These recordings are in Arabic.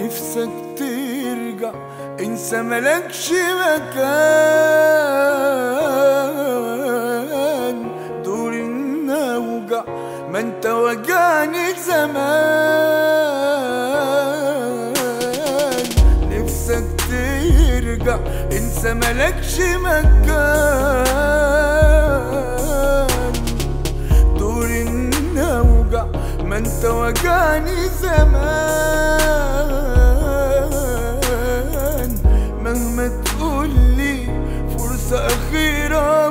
نفسك ترجع انسى ملكش مكان، دور النوجع ما انت وجعني زمان. نفسك ترجع انسى ملكش مكان، دور النوجع ما انت وجعني زمان. مهما تقولي فرصة أخيرة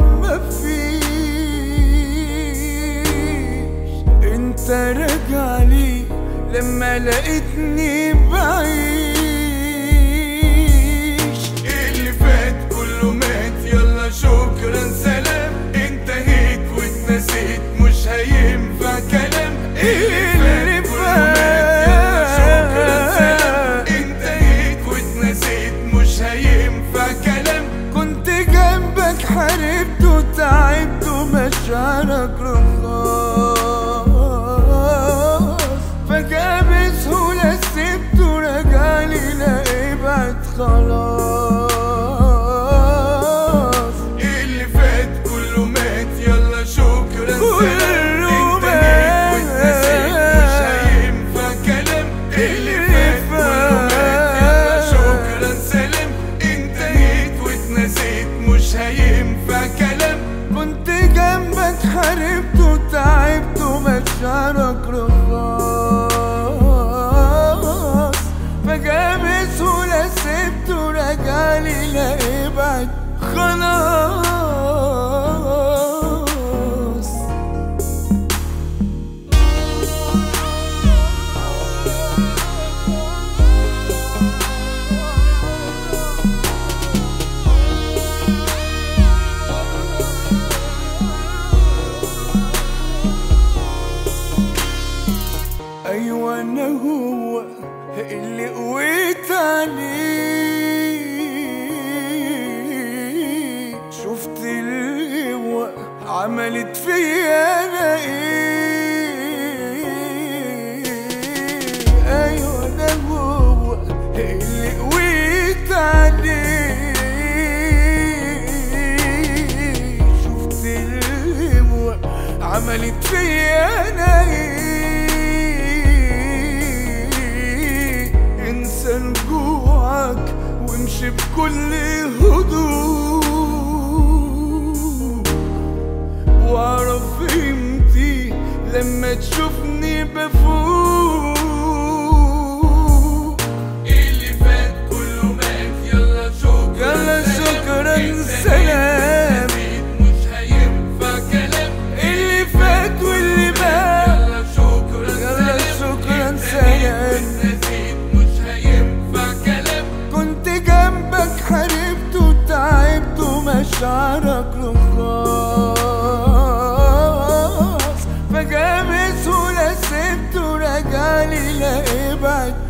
مفيش، انت راجعلي لما لقيتني بعيش. اللي فات كله مات يلا شكرا سلام، انتهيت واتنسيت مش هينفع كلام. اللي فات يلا شكرا سلام، انتهيت واتنسيت مش هينفع كلام. كنت جنبك حاربت وتعبت ومشاعرك رخاص، فجأة بسهولة سبت ورجعلي لا ابعد خلاص. اللي فات كله مات يلا شكرا سلام، انتهيت واتنسيت مش هينفع كلام. اللي فات كله مات يلا شكرا سلام، انتهيت واتنسيت مش هينفع كلام. كنت جنبك حاربت وتعبت ومشاعرك رخاص، فجأة بسهولة سبت ورجعلي لا ابعد خلاص. أيوة أنا هو اللي قويت عليه، شفت القوة عملت فيا أنا إيه. أيوة أنا هو اللي قويت عليه، شفت القوة عملت فيا أنا إيه. انسى رجوعك وامشي بكل هدوء، واعرف قيمتي لما تشوفني بفوق. اللي فات كله مات يلا شكرا سلام، مش هينفع كلام. اللي فات واللي مات يلا شكرا سلام، كنت جنبك حاربت وتعبت ومشاعرك رخاص، فجأة بسهولة سبت ورجعلي لا ابعد